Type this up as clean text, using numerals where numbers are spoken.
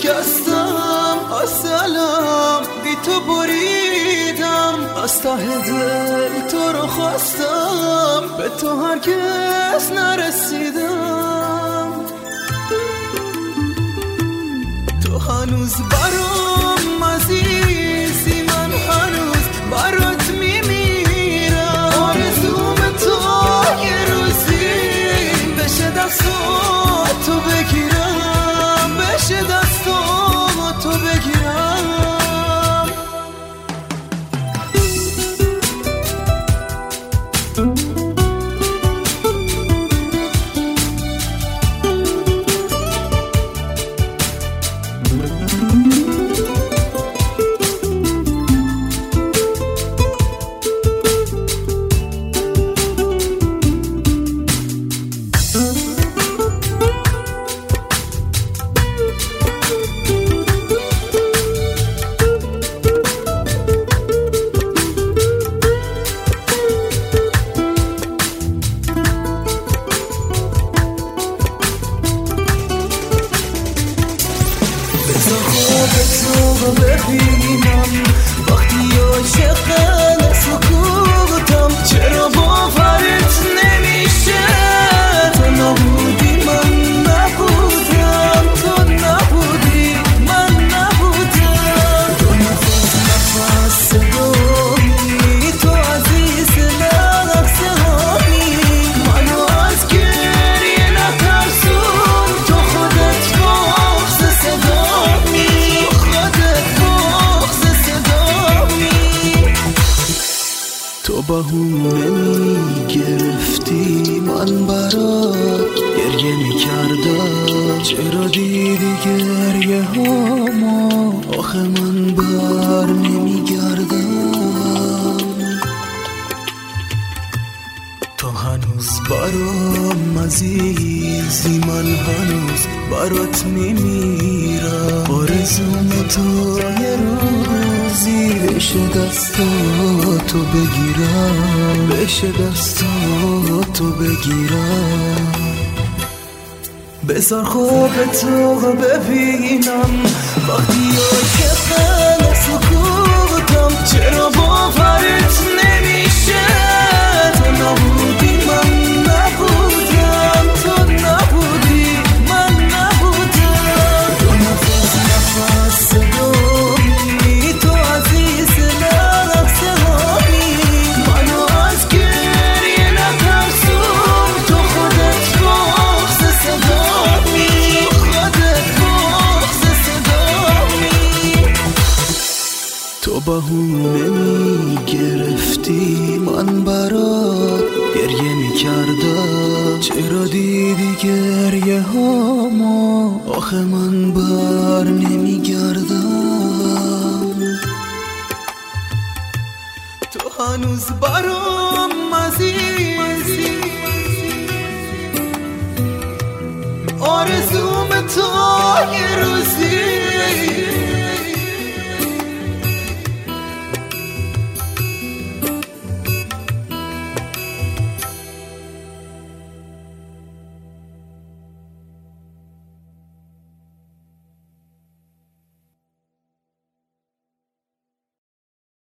شکستم اصلم بی تو بریدم از ته دل تو رو خواستم به تو هرگز نرسیدم تو هنوز برام عزیزی من هنوز برات میمیرم آرزوم تو یه روزی بشه دستاتو بگیرم بشه دستاتو بگیرم تو ببینم وقتی عاشق سکوتم چرا باورت نمیشه تو نبودی من نبودم تو نبودی من نبودم تو نفس نفس صدایی تو عزیز لحظه هایی منو از گریه نترسون تو خودت بغض صدایی تو بهونه میگرفتی من برات گریه میکردم چرا دیدی گریه هامو آخه من بر نمیگردم تو هنوز برام عزیزی من هنوز برات میمیرم آرزوم تو یه روزی بشه دستاتو بگیرم بشه دستاتو بگیرم بذار خوبتو ببینم وقتی عاشق سکوتم چرا باورت نمیشه تو نبودی من نبودم تو نبودی من نبودم تو نفس نفس صدایی تو عزیز لحظه هایی منو از گریه نترسون تو خودت بغض صدایی خودت بغض صدایی تو بهونه میگرفتی من برات گریه میکردم چرا دیدی گریه هامو آخه من بر نمیگردم تو هنوز برام عزیزی آرزوم تو یه روزی